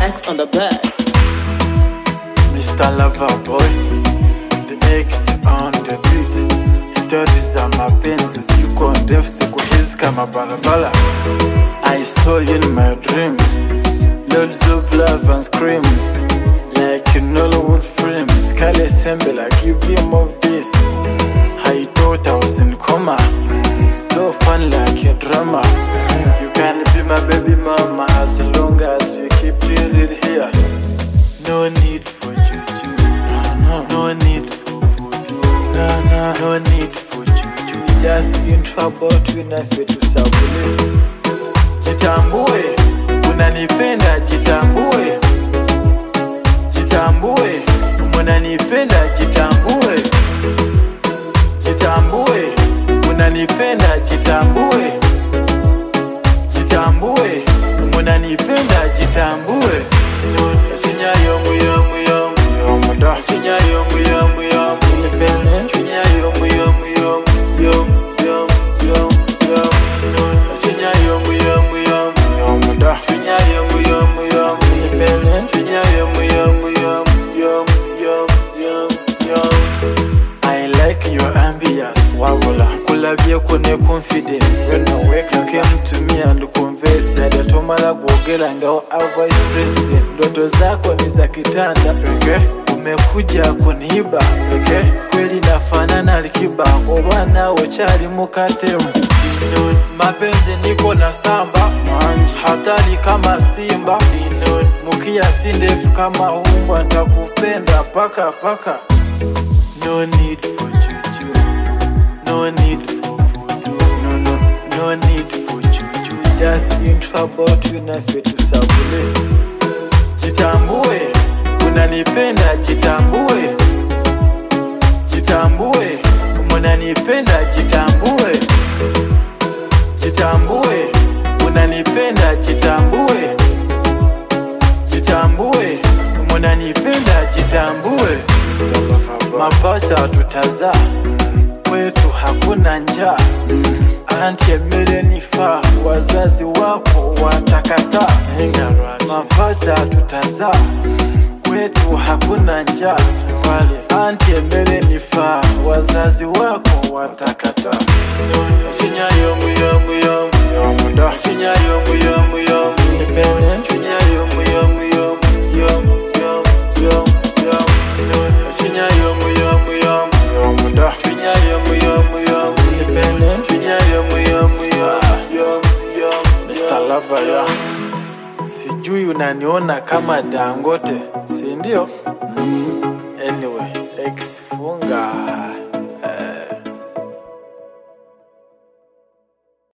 X on the bed. Mr. Loverboy, the X on the beat. Stories za mapenzi siku ndefu, siku hizi kama barabara. I saw you in my dreams, loads of love and screams, like in Hollywood films. Kale sembe like give him of this. I thought I was in coma, so fun like a drama. You can be my baby mama as long as you keep it here. No need for juju, no need for voodoo, no need for juju. Just in trouble tunafe tusabule. Jitambue, unanipenda jitambue. Jitambue, unanipenda jitambue. Jitambue, unanipenda jitambue. Jitambue, unanipenda jitambue. Shinyayo muyo muyo muyo, shinyayo muyo muyo muyo, shinyayo muyo muyo muyo muyo muyo, shinyayo muyo muyo muyo, shinyayo muyo muyo muyo, shinyayo muyo muyo muyo muyo. I like your ambience, wawula. Kulabye kone confidence. You came to me and converse. Yatomala kuogela ngao au vice president. Ndoto zako ni za kitanda. Umekuja kuniiba. Kweli nafanana Alikiba. Obwana ochali mukatemu. Mapenzi niko na samba. Hatari kama simba. Mukia sindefu kama umbwa. Nitakupenda paka paka. No need for juju, no need for voodoo, no need for juju. Just in trouble tunafe tusabule. Jitambue, unanipenda jitambue. Jitambue, unanipenda jitambue. Jitambue, unanipenda jitambue. Jitambue, unanipenda jitambue. Mapasha tutazaa, kwetu hakuna njaa. Anti emele nifa, wazazi wako watakata. Mapasha tutazaa, kwetu hakuna njaa. Anti emele nifa, wazazi wako watakata. Shinyayo muyo muyo muyo, shinyayo muyo muyo muyo, shinyayo muyo muyo muyo muyo. Shinyayo muyo muyo muyo, shinyayo muyo muyo independent, shinyayo muyo muyo Mr. Lover ya. Sijui unaniona kama Dangote, si ndio? Anyway.